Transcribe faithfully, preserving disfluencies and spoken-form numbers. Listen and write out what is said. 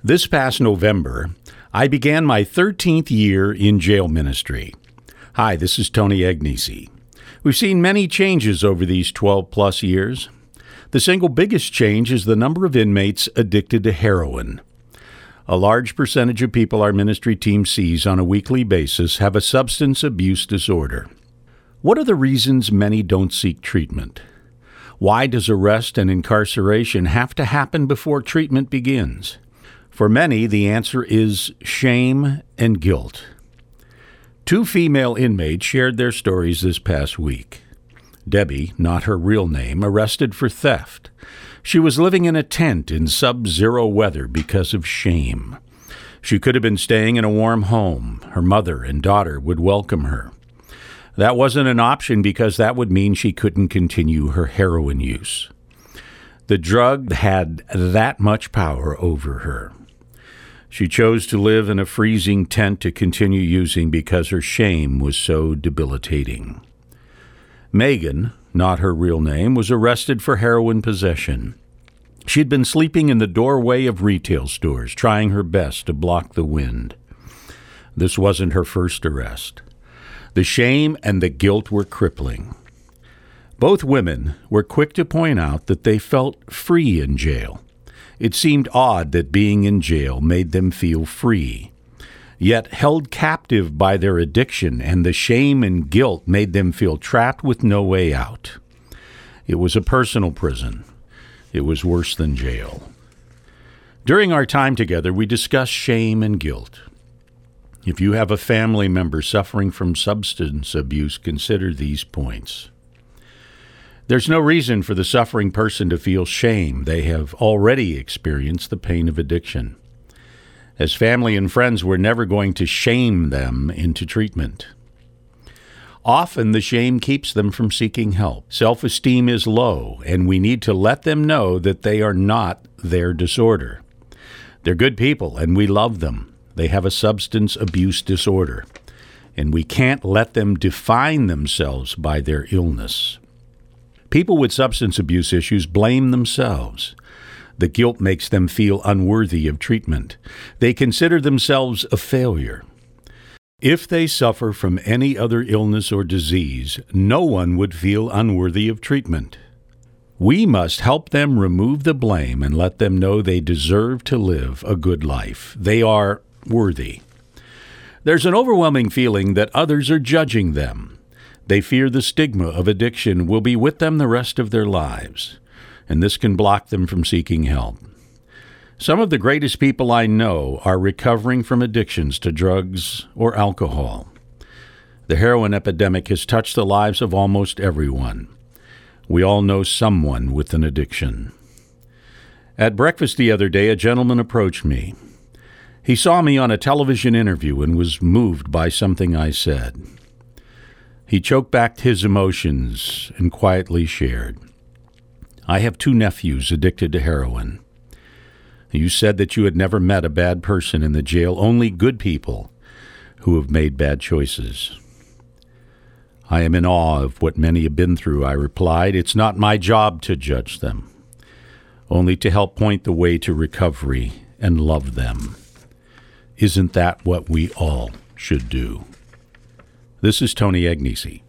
This past November, I began my thirteenth year in jail ministry. Hi, this is Tony Agnesi. We've seen many changes over these twelve-plus years. The single biggest change is the number of inmates addicted to heroin. A large percentage of people our ministry team sees on a weekly basis have a substance abuse disorder. What are the reasons many don't seek treatment? Why does arrest and incarceration have to happen before treatment begins? For many, the answer is shame and guilt. Two female inmates shared their stories this past week. Debbie, not her real name, arrested for theft. She was living in a tent in sub-zero weather because of shame. She could have been staying in a warm home. Her mother and daughter would welcome her. That wasn't an option because that would mean she couldn't continue her heroin use. The drug had that much power over her. She chose to live in a freezing tent to continue using because her shame was so debilitating. Megan, not her real name, was arrested for heroin possession. She'd been sleeping in the doorway of retail stores, trying her best to block the wind. This wasn't her first arrest. The shame and the guilt were crippling. Both women were quick to point out that they felt free in jail. It seemed odd that being in jail made them feel free. Yet held captive by their addiction and the shame and guilt made them feel trapped with no way out. It was a personal prison. It was worse than jail. During our time together, we discussed shame and guilt. If you have a family member suffering from substance abuse, consider these points. There's no reason for the suffering person to feel shame. They have already experienced the pain of addiction. As family and friends, we're never going to shame them into treatment. Often the shame keeps them from seeking help. Self-esteem is low, and we need to let them know that they are not their disorder. They're good people, and we love them. They have a substance abuse disorder, and we can't let them define themselves by their illness. People with substance abuse issues blame themselves. The guilt makes them feel unworthy of treatment. They consider themselves a failure. If they suffer from any other illness or disease, no one would feel unworthy of treatment. We must help them remove the blame and let them know they deserve to live a good life. They are worthy. There's an overwhelming feeling that others are judging them. They fear the stigma of addiction will be with them the rest of their lives, and this can block them from seeking help. Some of the greatest people I know are recovering from addictions to drugs or alcohol. The heroin epidemic has touched the lives of almost everyone. We all know someone with an addiction. At breakfast the other day, a gentleman approached me. He saw me on a television interview and was moved by something I said. He choked back his emotions and quietly shared, "I have two nephews addicted to heroin. You said that you had never met a bad person in the jail, only good people who have made bad choices." "I am in awe of what many have been through," I replied. "It's not my job to judge them, only to help point the way to recovery and love them. Isn't that what we all should do?" This is Tony Agnesi.